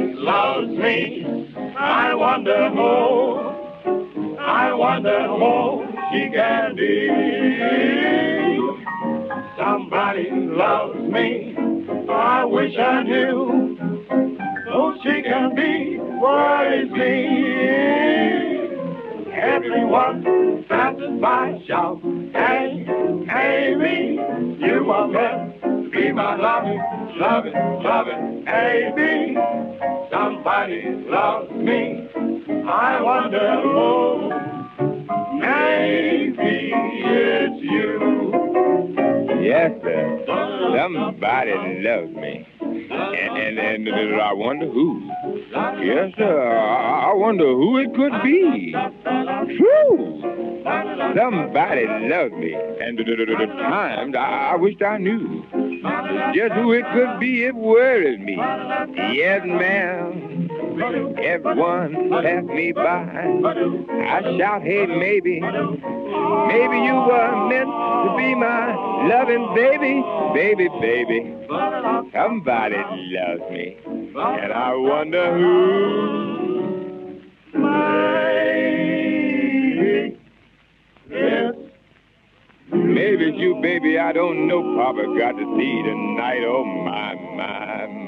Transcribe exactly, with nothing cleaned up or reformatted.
loves me. I wonder who, I wonder who she can be. Somebody loves me. I wish I knew who she can be. Worries me. Everyone passes by, shout, hey, Amy, you are meant to be my loving, loving, loving Amy. Somebody loves me. I wonder who. Maybe it's you. Yes, sir. Somebody loves me. And, and, and, and I wonder who. Yes, sir. I I wonder who it could be. True. Somebody loves me. And the, the, the, the times I, I wished I knew. Just who it could be, it worries me. Yes, ma'am. Everyone pass me by. I shout, hey, maybe. Maybe you were meant to be my loving baby. Baby, baby. Somebody loves me. And I wonder who. Maybe it's Maybe it's you, baby. I don't know. Papa got to see tonight. Oh, my, my, my.